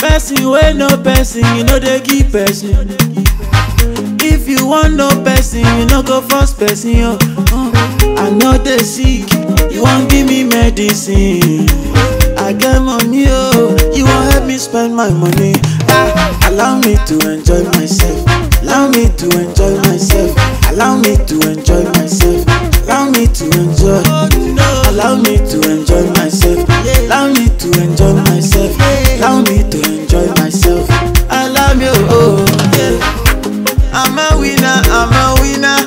person wey no person, you know they give person. If you want no person, you no go force person, yo. I know they sick, you won't give me medicine. I get money, oh, you won't help me spend my money. Allow me to enjoy myself. Allow me to enjoy myself. Allow me to enjoy myself. Allow me to enjoy. Allow me to enjoy myself. Allow me to enjoy myself. Allow me to enjoy myself. Allow me, oh, yeah. I'm a winner, I'm a winner.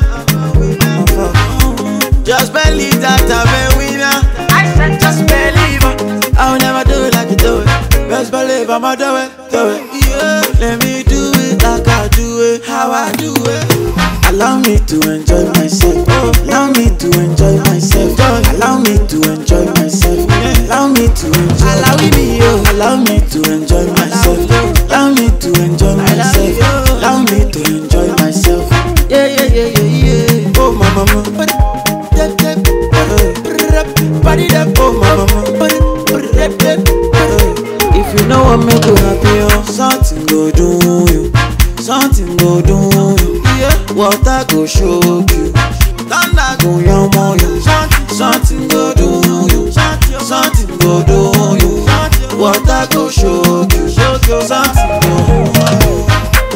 Just believe that I'm a winner. I said just believe. I'll never do it like you do it. Best believe I'ma do it, do it. Yeah. Let me do it like I do it, how I do it. Allow me to enjoy myself. Allow me to enjoy myself. Allow me to enjoy myself. Allow me to enjoy. Allow me to enjoy myself. Allow me to enjoy myself. Allow me to enjoy myself. Yeah, yeah, yeah, yeah, yeah. Oh my mama. Body that oh my mama. If you know what make you happy, oh, something go do you. Something go do you. Yeah. Water go shock you. Thunder go yam on you. Something go do you. Something go do you. Water go shock you. Something go do you.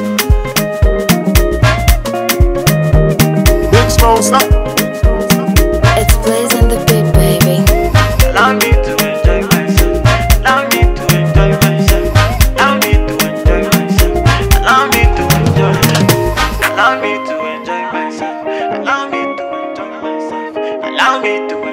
Big Smoke, stop. It's Blaze and the Beat, baby. Allow me to enjoy myself. Allow me to enjoy myself. Allow me to enjoy myself. Allow me to enjoy. Allow me to enjoy myself. Allow me to enjoy myself. Allow me to